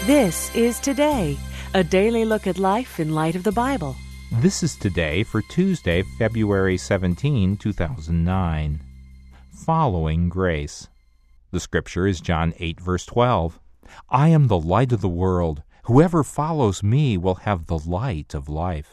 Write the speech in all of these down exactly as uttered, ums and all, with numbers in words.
This is Today, a daily look at life in light of the Bible. This is Today for Tuesday, February seventeenth, two thousand nine. Following Grace. The scripture is John eight, verse twelve. I am the light of the world. Whoever follows me will have the light of life.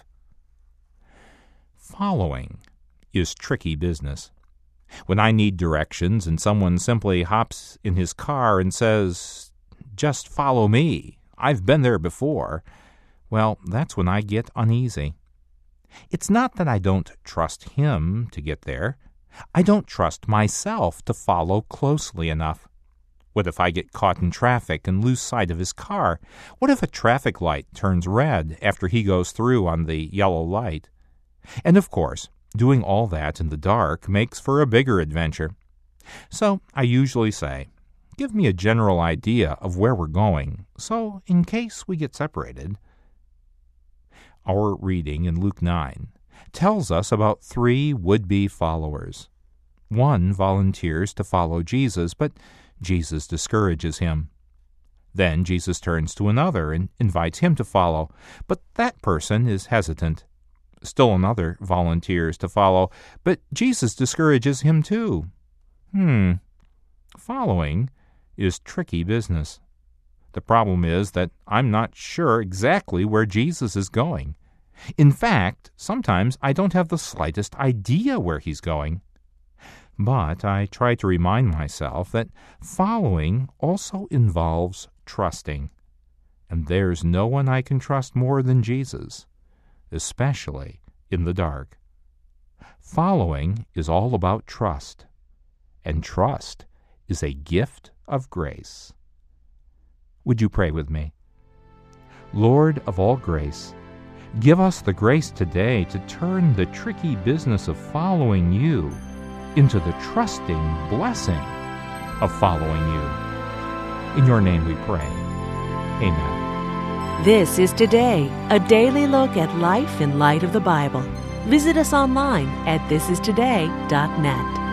Following is tricky business. When I need directions and someone simply hops in his car and says, "Just follow me, I've been there before," well, that's when I get uneasy. It's not that I don't trust him to get there. I don't trust myself to follow closely enough. What if I get caught in traffic and lose sight of his car? What if a traffic light turns red after he goes through on the yellow light? And of course, doing all that in the dark makes for a bigger adventure. So I usually say, give me a general idea of where we're going, so in case we get separated. Our reading in Luke nine tells us about three would-be followers. One volunteers to follow Jesus, but Jesus discourages him. Then Jesus turns to another and invites him to follow, but that person is hesitant. Still another volunteers to follow, but Jesus discourages him too. Hmm, following is tricky business. The problem is that I'm not sure exactly where Jesus is going. In fact, sometimes I don't have the slightest idea where he's going. But I try to remind myself that following also involves trusting. And there's no one I can trust more than Jesus, especially in the dark. Following is all about trust, and trust is a gift of grace. Would you pray with me? Lord of all grace, give us the grace today to turn the tricky business of following you into the trusting blessing of following you. In your name we pray. Amen. This is Today, a daily look at life in light of the Bible. Visit us online at this is today dot net.